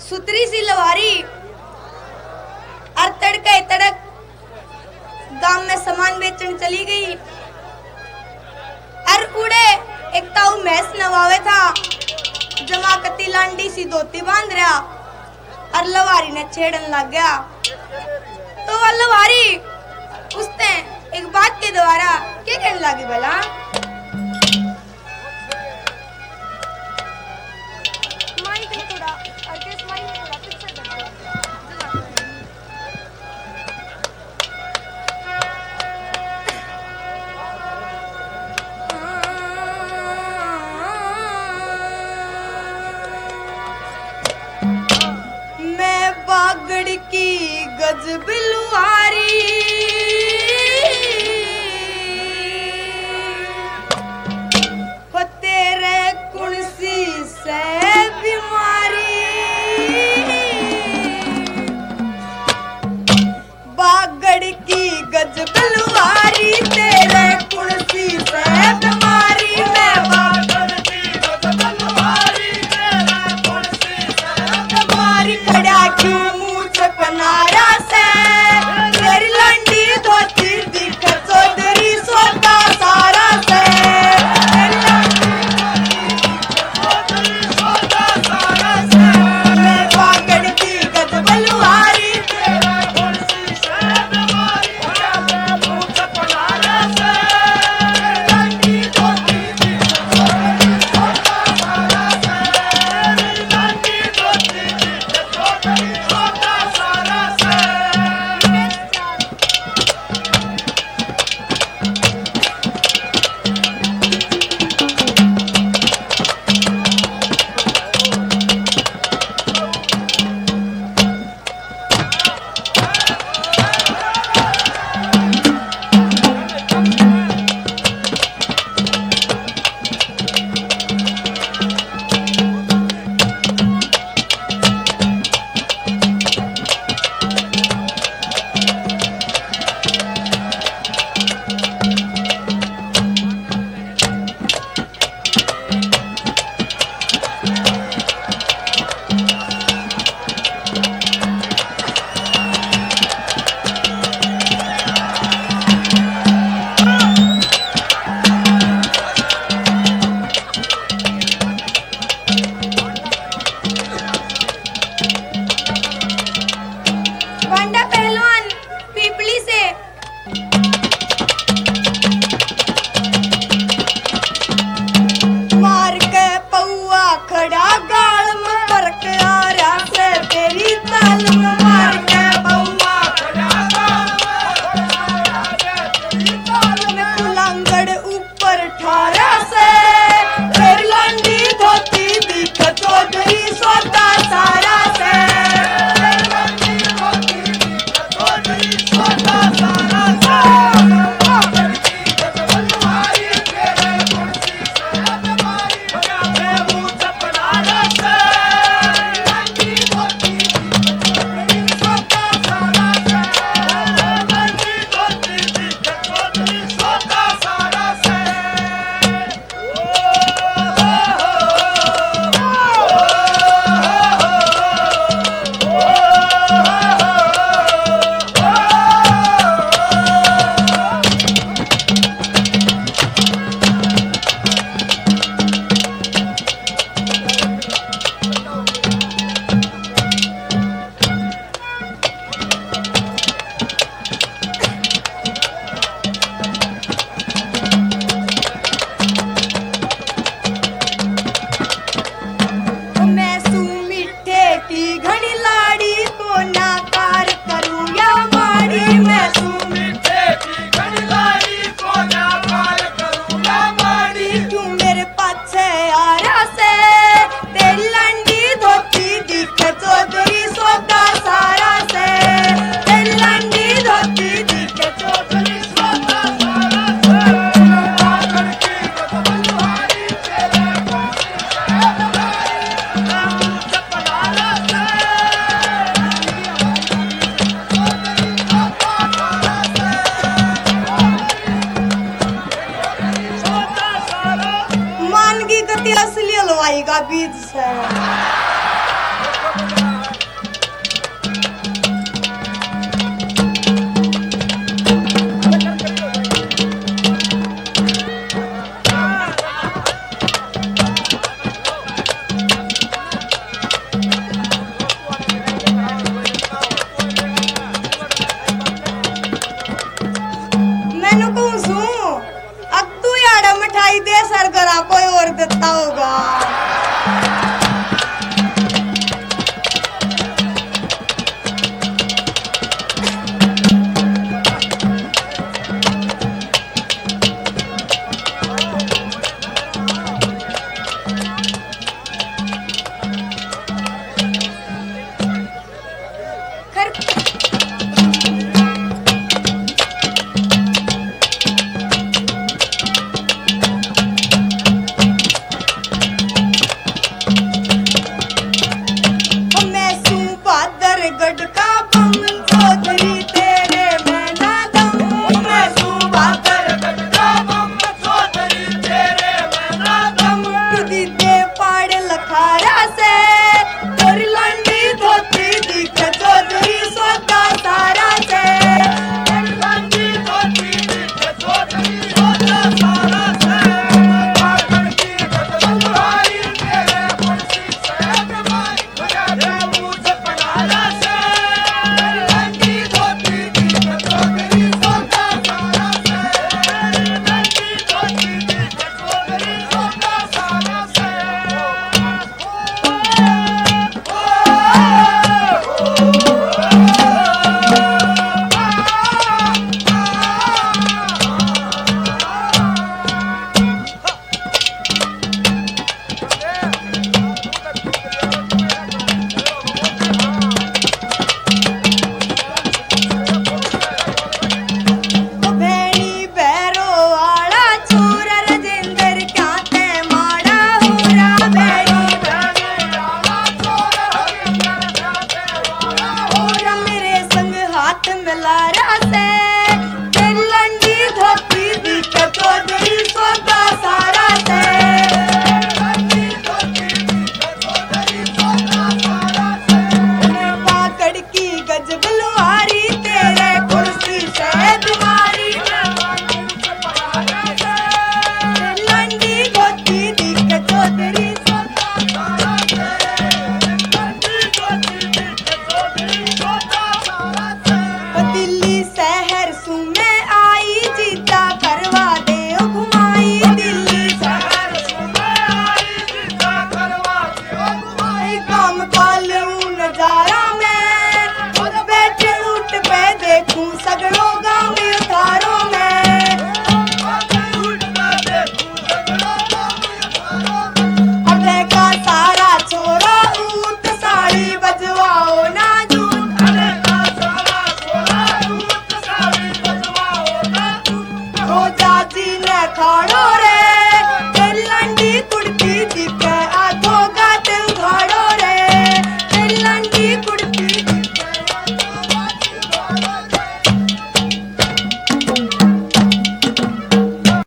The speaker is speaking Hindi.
सुतरी सी लवारी और तड़के तड़क गांव में सामान बेचने चली गई और उड़े एक ताऊ भैंस नवावे था जमा कती लांडी सी धोती बांध रहा और लवारी ने छेड़न लग गया। तो वह लवारी उसने एक बात के द्वारा क्या कहने लगी भला? मैं बागड़ की गजब लुहारी हो तेरे कुणसी से बीमारी बागड़ की गजब लुहारी तेरे कुणसी से बीमारी मैं बागड़ की गजब लुहारी तेरे कुणसी से बीमारी खड़ा क्यों मुंह छपनारा से तेरी लंडी धोती दिख चौधरी सोता सारा से तेरी लंडी सोता सारा से मैं बागड़ की गजब लुहारी तेरा कुणसी से बीमारी खड़ा मुंह छपनारा से लंडी धोती दिख चौधरी सोता सारा से लंडी धोती दिख चौधरी सोता सारा से। बांडा पहलवान पीपली से मार के पौआ खड़ा गाल में फरक आ रहा से तेरी ताल में मार के पौआ खड़ा गाल में तेरी ताल में कुलांगड़ ऊपर ठारा से तेरी लंडी धोती दिख चौधरी सोता सारा से असली हलवाई का बीज है। तलवारा से